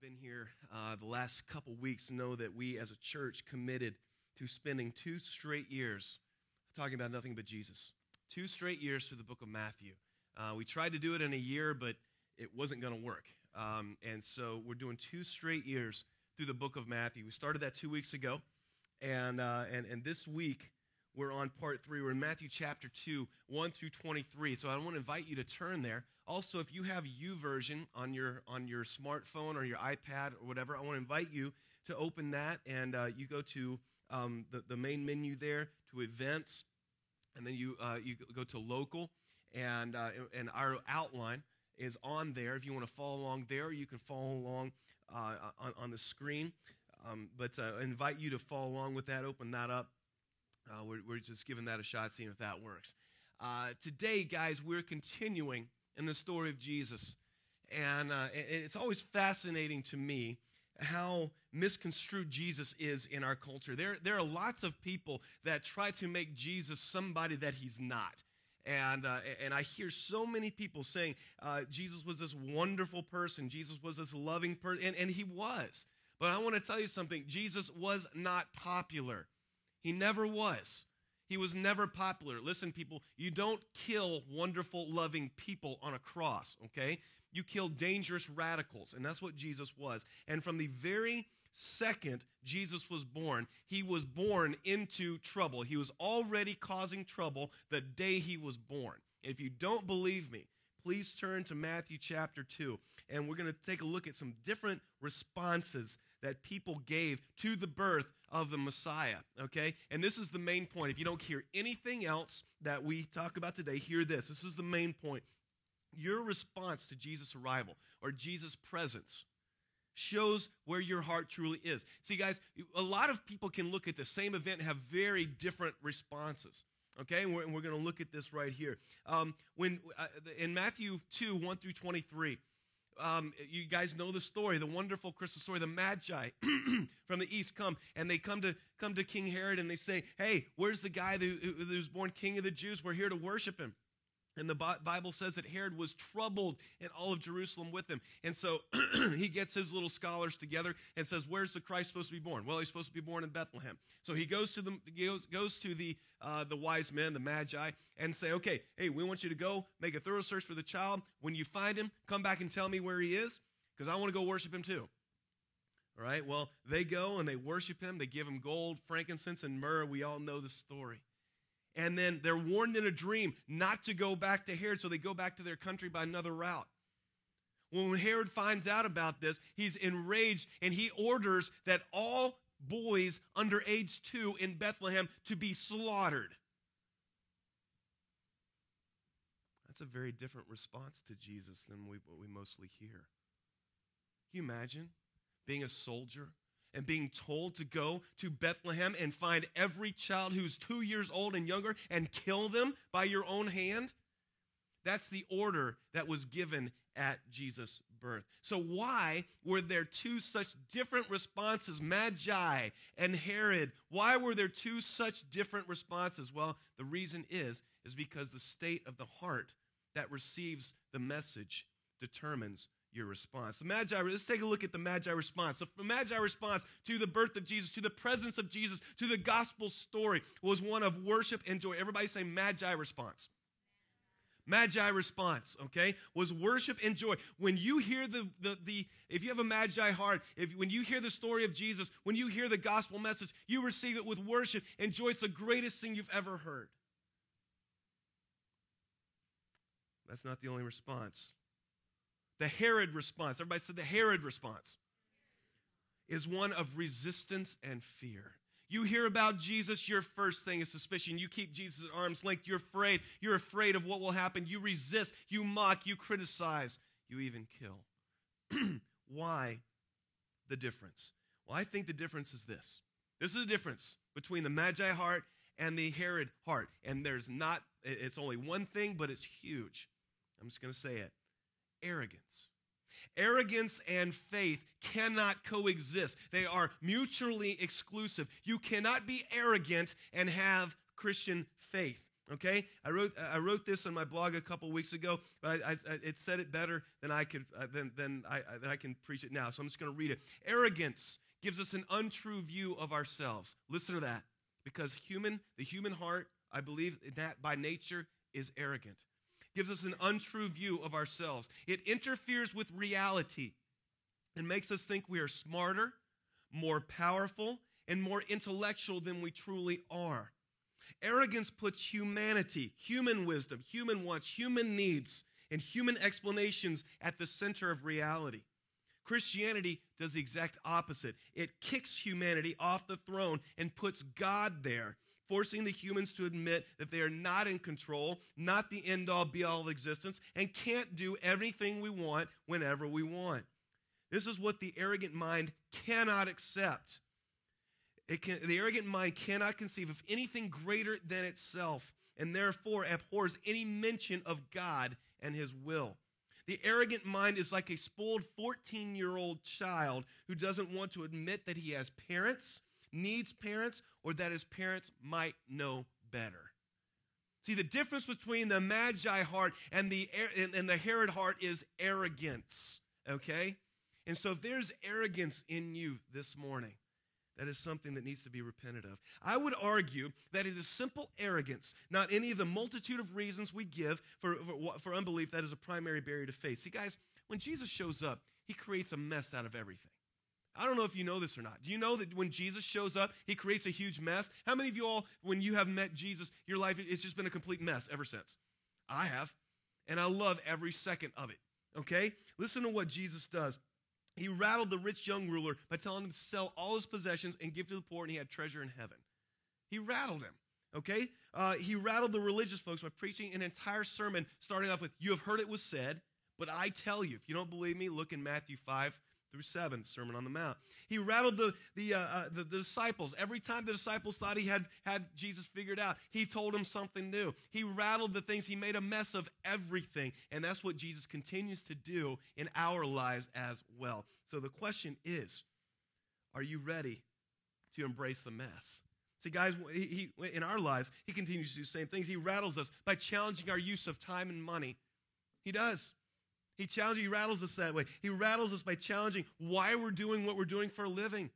been here the last couple weeks know that we as a church committed to spending 2 straight years talking about nothing but Jesus. 2 straight years through the book of Matthew. We tried to do it in a year, but it wasn't going to work. And so we're doing 2 straight years through the book of Matthew. We started that 2 weeks ago, and this week we're on part 3. We're in Matthew chapter 2, 1 through 23. So I want to invite you to turn there. Also, if you have YouVersion on your smartphone or your iPad or whatever, I want to invite you to open that, and you go to the main menu there, to events, and then you go to local, and our outline is on there. If you want to follow along there, you can follow along on the screen. But I invite you to follow along with that. Open that up. We're just giving that a shot, seeing if that works. Today, guys, we're continuing in the story of Jesus. And it's always fascinating to me how misconstrued Jesus is in our culture. There are lots of people that try to make Jesus somebody that he's not. And I hear so many people saying Jesus was this wonderful person. Jesus was this loving person. And he was. But I want to tell you something. Jesus was not popular. He never was. He was never popular. Listen, people, you don't kill wonderful, loving people on a cross, okay? You kill dangerous radicals, and that's what Jesus was. And from the very second Jesus was born, he was born into trouble. He was already causing trouble the day he was born. And if you don't believe me, please turn to Matthew chapter 2, and we're going to take a look at some different responses that people gave to the birth of the Messiah, okay? And this is the main point. If you don't hear anything else that we talk about today, hear this. This is the main point. Your response to Jesus' arrival or Jesus' presence shows where your heart truly is. See, guys, a lot of people can look at the same event and have very different responses. Okay, and we're going to look at this right here. In Matthew 2, 1 through 23, you guys know the story, the wonderful Christmas story. The Magi from the east come, and they come to King Herod, and they say, hey, where's the guy who's born king of the Jews? We're here to worship him. And the Bible says that Herod was troubled, and all of Jerusalem with him. And so he gets his little scholars together and says, where's the Christ supposed to be born? Well, he's supposed to be born in Bethlehem. So he goes to the wise men, the Magi, and say, okay, hey, we want you to go make a thorough search for the child. When you find him, come back and tell me where he is, because I want to go worship him too. All right, well, they go and they worship him. They give him gold, frankincense, and myrrh. We all know the story. And then they're warned in a dream not to go back to Herod, so they go back to their country by another route. When Herod finds out about this, he's enraged, and he orders that all boys under age 2 in Bethlehem to be slaughtered. That's a very different response to Jesus than what we mostly hear. Can you imagine being a soldier and being told to go to Bethlehem and find every child who's 2 years old and younger and kill them by your own hand? That's the order that was given at Jesus' birth. So why were there 2 such different responses, Magi and Herod? Why were there 2 such different responses? Well, the reason is because the state of the heart that receives the message determines your response. The Magi, let's take a look at the Magi response. The Magi response to the birth of Jesus, to the presence of Jesus, to the gospel story was one of worship and joy. Everybody say Magi response. Magi response, okay, was worship and joy. When you hear if you have a Magi heart, when you hear the story of Jesus, when you hear the gospel message, you receive it with worship and joy. It's the greatest thing you've ever heard. That's not the only response. The Herod response, everybody said the Herod response, is one of resistance and fear. You hear about Jesus, your first thing is suspicion. You keep Jesus at arm's length. You're afraid. You're afraid of what will happen. You resist. You mock. You criticize. You even kill. Why the difference? Well, I think the difference is this. This is the difference between the Magi heart and the Herod heart. And it's only one thing, but it's huge. I'm just going to say it. Arrogance. Arrogance and faith cannot coexist. They are mutually exclusive. You cannot be arrogant and have Christian faith. Okay, I wrote this on my blog a couple weeks ago, but it said it better than I can preach it now. So I'm just going to read it. Arrogance gives us an untrue view of ourselves. Listen to that, because the human heart, I believe that by nature is arrogant. Gives us an untrue view of ourselves. It interferes with reality and makes us think we are smarter, more powerful, and more intellectual than we truly are. Arrogance puts humanity, human wisdom, human wants, human needs, and human explanations at the center of reality. Christianity does the exact opposite. It kicks humanity off the throne and puts God there, forcing the humans to admit that they are not in control, not the end-all, be-all of existence, and can't do everything we want whenever we want. This is what the arrogant mind cannot accept. The arrogant mind cannot conceive of anything greater than itself, and therefore abhors any mention of God and his will. The arrogant mind is like a spoiled 14-year-old child who doesn't want to admit that he has parents, needs parents, or that his parents might know better. See, the difference between the Magi heart and the Herod heart is arrogance, okay? And so if there's arrogance in you this morning, that is something that needs to be repented of. I would argue that it is simple arrogance, not any of the multitude of reasons we give for unbelief that is a primary barrier to faith. See, guys, when Jesus shows up, he creates a mess out of everything. I don't know if you know this or not. Do you know that when Jesus shows up, he creates a huge mess? How many of you all, when you have met Jesus, your life, it's just been a complete mess ever since? I have, and I love every second of it, okay? Listen to what Jesus does. He rattled the rich young ruler by telling him to sell all his possessions and give to the poor, and he had treasure in heaven. He rattled him, okay? He rattled the religious folks by preaching an entire sermon, starting off with, "You have heard it was said, but I tell you." If you don't believe me, look in Matthew 5-7, the Sermon on the Mount. He rattled the disciples. Every time the disciples thought he had Jesus figured out, he told them something new. He rattled the things. He made a mess of everything. And that's what Jesus continues to do in our lives as well. So the question is, are you ready to embrace the mess? See, guys, he in our lives, he continues to do the same things. He rattles us by challenging our use of time and money. He does. He rattles us that way. He rattles us by challenging why we're doing what we're doing for a living.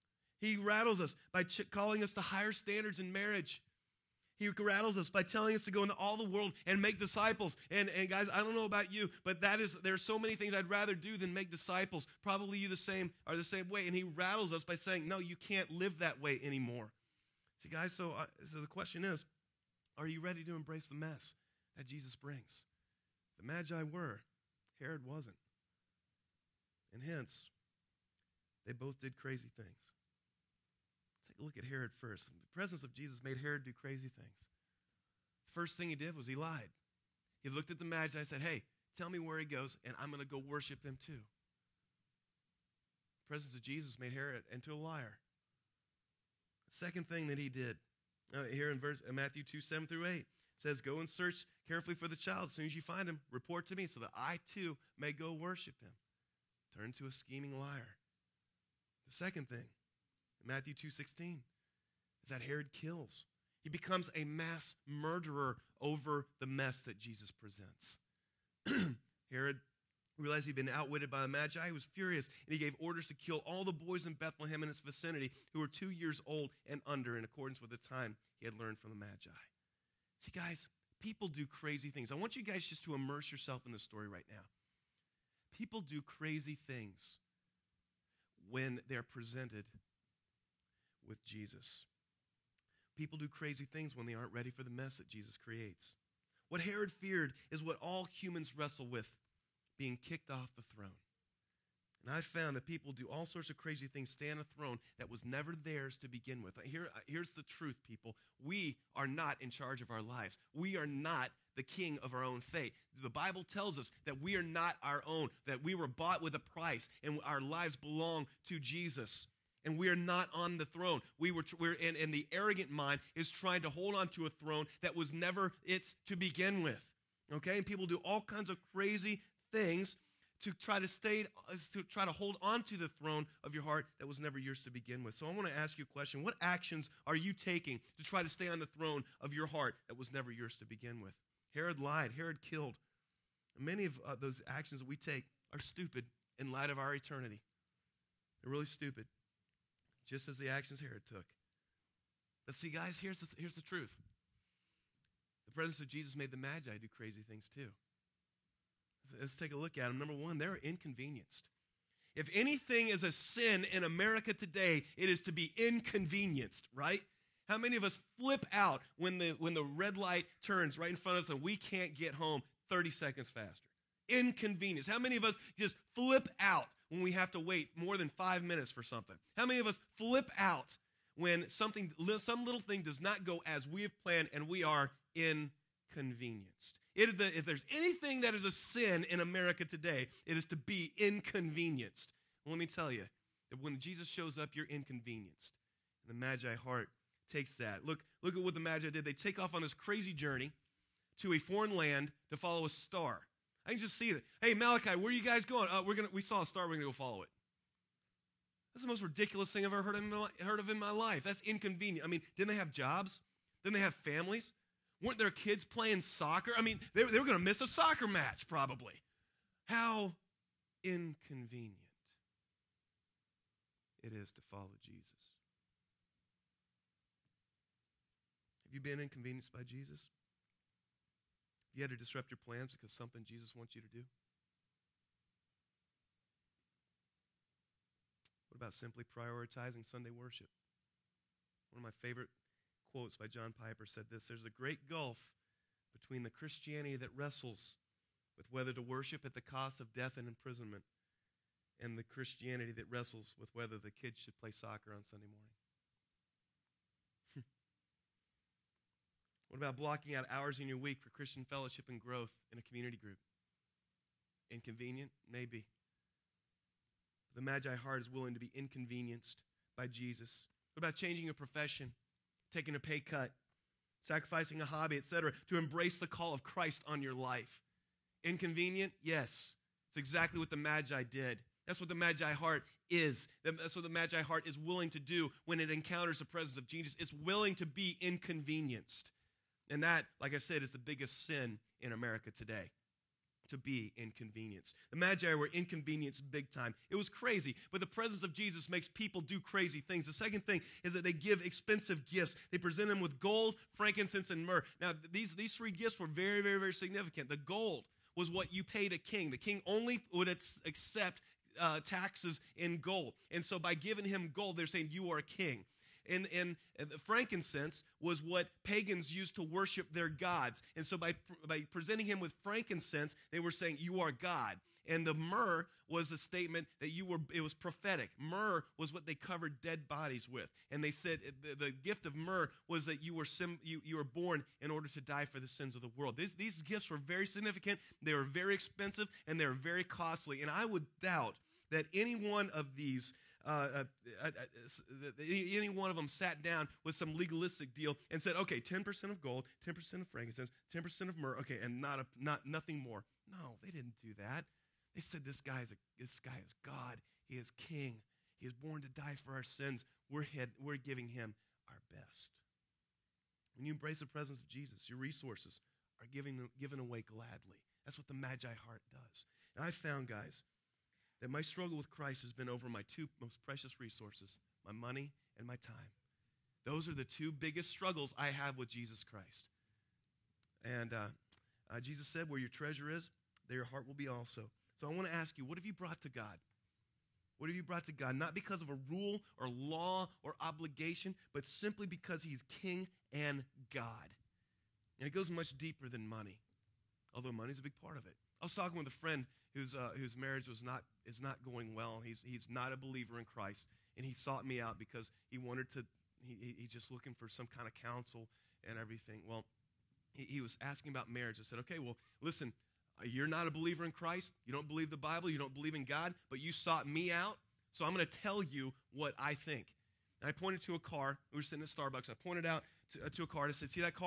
He rattles us by calling us to higher standards in marriage. He rattles us by telling us to go into all the world and make disciples. And guys, I don't know about you, but there's so many things I'd rather do than make disciples. Probably you are the same way. And he rattles us by saying, no, you can't live that way anymore. See, guys, so the question is, are you ready to embrace the mess that Jesus brings? The Magi were. Herod wasn't. And hence, they both did crazy things. Let's take a look at Herod first. The presence of Jesus made Herod do crazy things. First thing he did was he lied. He looked at the Magi and said, "Hey, tell me where he goes, and I'm going to go worship him too." The presence of Jesus made Herod into a liar. The second thing that he did, here in Matthew 2:7-8, says, "Go and search carefully for the child. As soon as you find him, report to me so that I too may go worship him." Turn to a scheming liar. The second thing, Matthew 2:16, is that Herod kills. He becomes a mass murderer over the mess that Jesus presents. Herod realized he'd been outwitted by the Magi. He was furious, and he gave orders to kill all the boys in Bethlehem and its vicinity who were 2 years old and under, in accordance with the time he had learned from the Magi. See, guys, people do crazy things. I want you guys just to immerse yourself in this story right now. People do crazy things when they're presented with Jesus. People do crazy things when they aren't ready for the mess that Jesus creates. What Herod feared is what all humans wrestle with, being kicked off the throne. And I found that people do all sorts of crazy things, stay on a throne that was never theirs to begin with. Here's the truth, people. We are not in charge of our lives. We are not the king of our own fate. The Bible tells us that we are not our own, that we were bought with a price, and our lives belong to Jesus. And we are not on the throne. And the arrogant mind is trying to hold on to a throne that was never its to begin with. Okay? And people do all kinds of crazy things to try to hold on to the throne of your heart that was never yours to begin with. So I want to ask you a question. What actions are you taking to try to stay on the throne of your heart that was never yours to begin with? Herod lied. Herod killed. And many of those actions that we take are stupid in light of our eternity. They're really stupid, just as the actions Herod took. But see, guys, here's the truth. The presence of Jesus made the Magi do crazy things too. Let's take a look at them. Number one, they're inconvenienced. If anything is a sin in America today, it is to be inconvenienced, right? How many of us flip out when the red light turns right in front of us and we can't get home 30 seconds faster? Inconvenience. How many of us just flip out when we have to wait more than 5 minutes for something? How many of us flip out when some little thing does not go as we have planned and we are inconvenienced? If there's anything that is a sin in America today, it is to be inconvenienced. Well, let me tell you, that when Jesus shows up, you're inconvenienced. And the Magi heart takes that. Look at what the Magi did. They take off on this crazy journey to a foreign land to follow a star. I can just see it. Hey, Malachi, where are you guys going? We saw a star. We're going to go follow it. That's the most ridiculous thing I've ever heard of in my life. That's inconvenient. I mean, didn't they have jobs? Didn't they have families? Weren't their kids playing soccer? I mean, they were going to miss a soccer match probably. How inconvenient it is to follow Jesus. Have you been inconvenienced by Jesus? Have you had to disrupt your plans because something Jesus wants you to do? What about simply prioritizing Sunday worship? One of my favorite quotes by John Piper said this: there's a great gulf between the Christianity that wrestles with whether to worship at the cost of death and imprisonment and the Christianity that wrestles with whether the kids should play soccer on Sunday morning. What about blocking out hours in your week for Christian fellowship and growth in a community group? Inconvenient? Maybe. The Magi heart is willing to be inconvenienced by Jesus. What about changing your profession, taking a pay cut, sacrificing a hobby, etc., to embrace the call of Christ on your life? Inconvenient? Yes. It's exactly what the Magi did. That's what the Magi heart is. That's what the Magi heart is willing to do when it encounters the presence of Jesus. It's willing to be inconvenienced. And that, like I said, is the biggest sin in America today, to be inconvenienced. The Magi were inconvenienced big time. It was crazy, but the presence of Jesus makes people do crazy things. The second thing is that they give expensive gifts. They present them with gold, frankincense, and myrrh. Now, these three gifts were very, very, very significant. The gold was what you paid a king. The king only would accept taxes in gold. And so by giving him gold, they're saying, you are a king. And frankincense was what pagans used to worship their gods. And so by presenting him with frankincense, they were saying, you are God. And the myrrh was a statement that it was prophetic. Myrrh was what they covered dead bodies with. And they said the gift of myrrh was that you were born in order to die for the sins of the world. These gifts were very significant. They were very expensive, and they were very costly. And I would doubt that any one of these any one of them sat down with some legalistic deal and said, okay, 10% of gold, 10% of frankincense, 10% of myrrh, okay, and nothing more. No, they didn't do that. They said this guy is God. He is king. He is born to die for our sins. We're giving him our best. When you embrace the presence of Jesus, your resources are given away gladly. That's what the Magi heart does. And I found, guys, that my struggle with Christ has been over my two most precious resources, my money and my time. Those are the two biggest struggles I have with Jesus Christ. And Jesus said, where your treasure is, there your heart will be also. So I want to ask you, what have you brought to God? What have you brought to God? Not because of a rule or law or obligation, but simply because he's king and God. And it goes much deeper than money, although money's a big part of it. I was talking with a friend whose marriage is not going well. He's not a believer in Christ, and he sought me out because he's just looking for some kind of counsel and everything. Well, he was asking about marriage. I said, okay, well, listen, you're not a believer in Christ. You don't believe the Bible. You don't believe in God, but you sought me out, so I'm going to tell you what I think. And I pointed to a car. We were sitting at Starbucks. I pointed out to a car, and I said, see that car?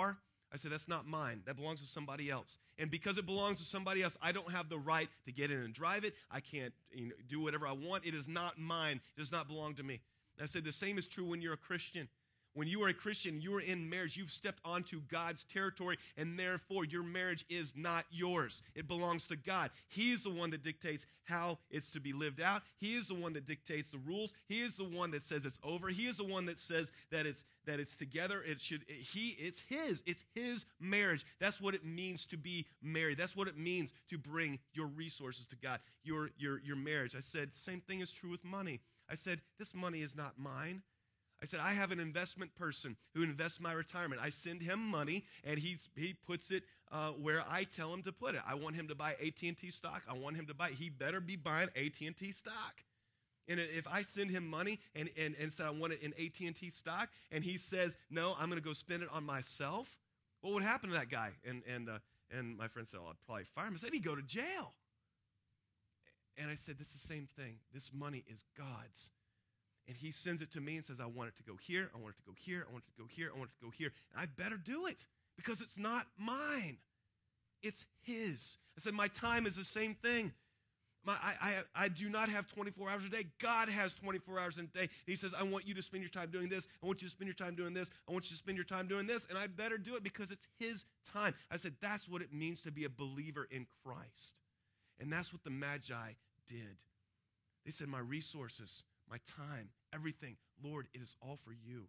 I said, that's not mine. That belongs to somebody else. And because it belongs to somebody else, I don't have the right to get in and drive it. I can't do whatever I want. It is not mine. It does not belong to me. And I said, the same is true when you're a Christian. When you are a Christian, you are in marriage, you've stepped onto God's territory, and therefore your marriage is not yours. It belongs to God. He is the one that dictates how it's to be lived out. He is the one that dictates the rules. He is the one that says it's over. He is the one that says that it's together. It's his marriage. That's what it means to be married. That's what it means to bring your resources to God, your marriage. I said, same thing is true with money. I said, this money is not mine. I said, I have an investment person who invests my retirement. I send him money, and he puts it where I tell him to put it. I want him to buy AT&T stock. He better be buying AT&T stock. And if I send him money and said I want it in AT&T stock, and he says, no, I'm going to go spend it on myself, what would happen to that guy? And my friend said, I'd probably fire him. I said, he'd go to jail. And I said, this is the same thing. This money is God's. And he sends it to me and says, I want it to go here, I want it to go here, I want it to go here, I want it to go here. And I better do it because it's not mine. It's his. I said, my time is the same thing. I do not have 24 hours a day. God has 24 hours in a day. And he says, I want you to spend your time doing this. I want you to spend your time doing this. I want you to spend your time doing this. And I better do it because it's his time. I said, that's what it means to be a believer in Christ. And that's what the Magi did. They said, my resources, my time, everything, Lord, it is all for you.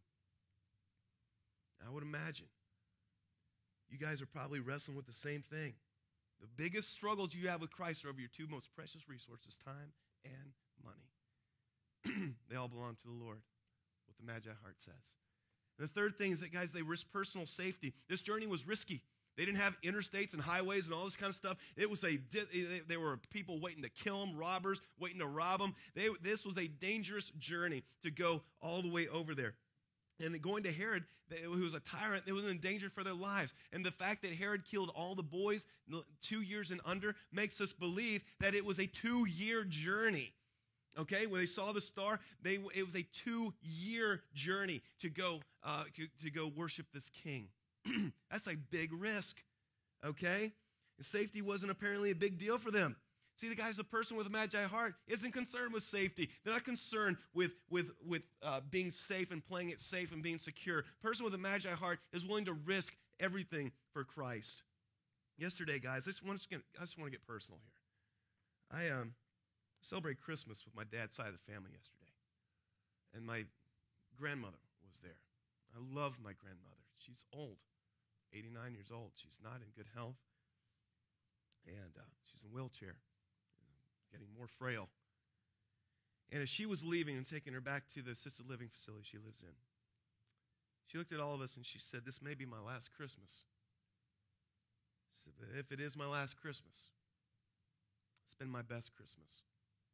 I would imagine you guys are probably wrestling with the same thing. The biggest struggles you have with Christ are over your two most precious resources, time and money. They all belong to the Lord, what the Magi heart says. And the third thing is that, guys, they risk personal safety. This journey was risky. They didn't have interstates and highways and all this kind of stuff. There were people waiting to kill them, robbers waiting to rob them. This was a dangerous journey to go all the way over there. And going to Herod, who was a tyrant, they was in danger for their lives. And the fact that Herod killed all the boys 2 years and under makes us believe that it was a 2-year journey. Okay, when they saw the star, it was a 2-year journey to go worship this king. That's a big risk, okay? And safety wasn't apparently a big deal for them. See, the guy's a person with a Magi heart isn't concerned with safety. They're not concerned with being safe and playing it safe and being secure. A person with a Magi heart is willing to risk everything for Christ. Yesterday, guys, I just want to get personal here. I celebrated Christmas with my dad's side of the family yesterday, and my grandmother was there. I love my grandmother. She's old, 89 years old. She's not in good health, and she's in a wheelchair, getting more frail. And as she was leaving and taking her back to the assisted living facility she lives in, she looked at all of us and she said, this may be my last Christmas. I said, but if it is my last Christmas, it's been my best Christmas.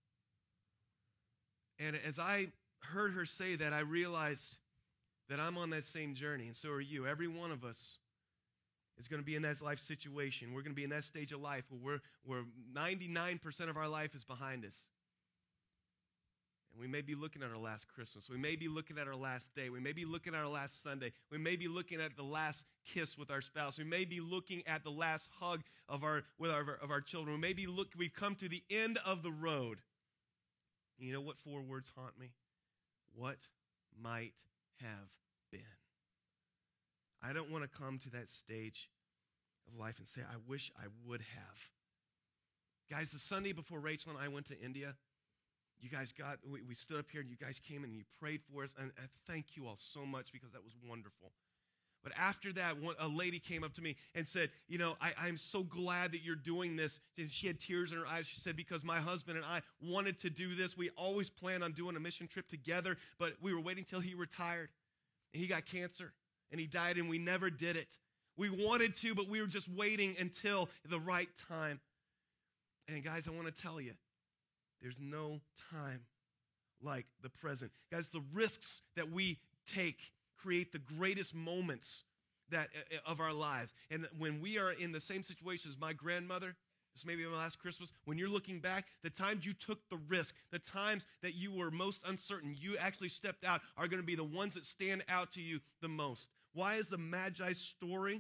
And as I heard her say that, I realized that I'm on that same journey, and so are you. Every one of us is going to be in that life situation. We're going to be in that stage of life where 99% of our life is behind us. And we may be looking at our last Christmas. We may be looking at our last day. We may be looking at our last Sunday. We may be looking at the last kiss with our spouse. We may be looking at the last hug of our children. We've come to the end of the road. And you know what 4 words haunt me? What might have been. I don't want to come to that stage of life and say, I wish I would have. Guys, the Sunday before Rachel and I went to India, you guys we stood up here and you guys came and you prayed for us, and I thank you all so much because that was wonderful. But after that, a lady came up to me and said, I'm so glad that you're doing this. And she had tears in her eyes. She said, because my husband and I wanted to do this. We always planned on doing a mission trip together, but we were waiting till he retired. And he got cancer, and he died, and we never did it. We wanted to, but we were just waiting until the right time. And guys, I want to tell you, there's no time like the present. Guys, the risks that we take create the greatest moments of our lives. And when we are in the same situation as my grandmother, this may be my last Christmas, when you're looking back, the times you took the risk, the times that you were most uncertain, you actually stepped out, are going to be the ones that stand out to you the most. Why is the Magi's story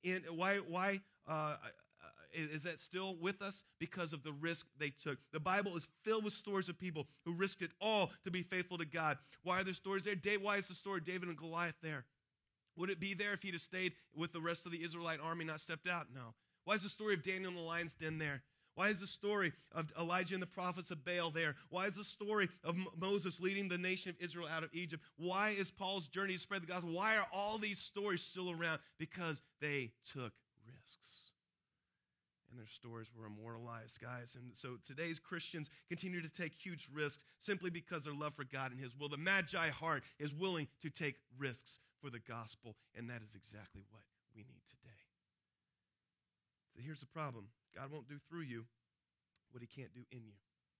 Is that still with us? Because of the risk they took. The Bible is filled with stories of people who risked it all to be faithful to God. Why are there stories there? Why is the story of David and Goliath there? Would it be there if he'd have stayed with the rest of the Israelite army, not stepped out? No. Why is the story of Daniel in the lion's den there? Why is the story of Elijah and the prophets of Baal there? Why is the story of Moses leading the nation of Israel out of Egypt? Why is Paul's journey to spread the gospel? Why are all these stories still around? Because they took risks. And their stories were immortalized, guys. And so today's Christians continue to take huge risks simply because their love for God and his will. The Magi heart is willing to take risks for the gospel, and that is exactly what we need today. So here's the problem. God won't do through you what he can't do in you.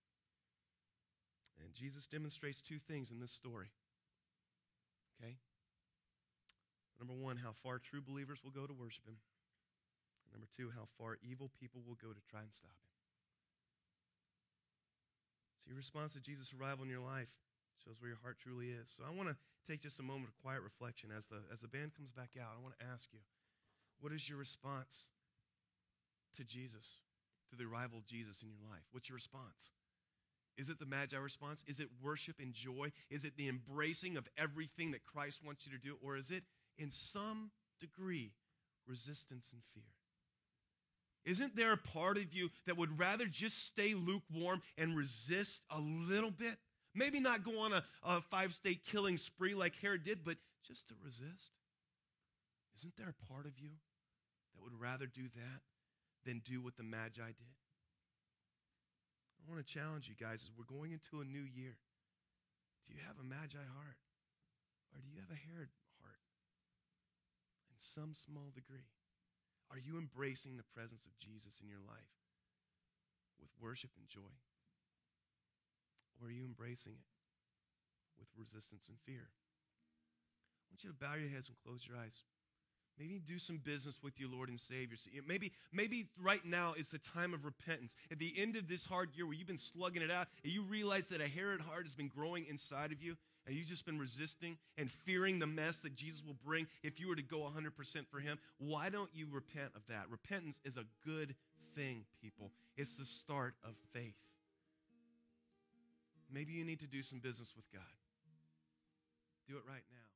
And Jesus demonstrates two things in this story. Okay? Number one, how far true believers will go to worship him. Number two, how far evil people will go to try and stop him. So your response to Jesus' arrival in your life shows where your heart truly is. So I want to take just a moment of quiet reflection. As the band comes back out, I want to ask you, what is your response to Jesus, to the arrival of Jesus in your life? What's your response? Is it the Magi response? Is it worship and joy? Is it the embracing of everything that Christ wants you to do? Or is it, in some degree, resistance and fear? Isn't there a part of you that would rather just stay lukewarm and resist a little bit? Maybe not go on a 5-state killing spree like Herod did, but just to resist. Isn't there a part of you that would rather do that than do what the Magi did? I want to challenge you guys as we're going into a new year. Do you have a Magi heart? Or do you have a Herod heart? In some small degree. Are you embracing the presence of Jesus in your life with worship and joy? Or are you embracing it with resistance and fear? I want you to bow your heads and close your eyes. Maybe do some business with your Lord and Savior. Maybe right now is the time of repentance. At the end of this hard year where you've been slugging it out, and you realize that a Herod heart has been growing inside of you, and you've just been resisting and fearing the mess that Jesus will bring if you were to go 100% for him, why don't you repent of that? Repentance is a good thing, people. It's the start of faith. Maybe you need to do some business with God. Do it right now.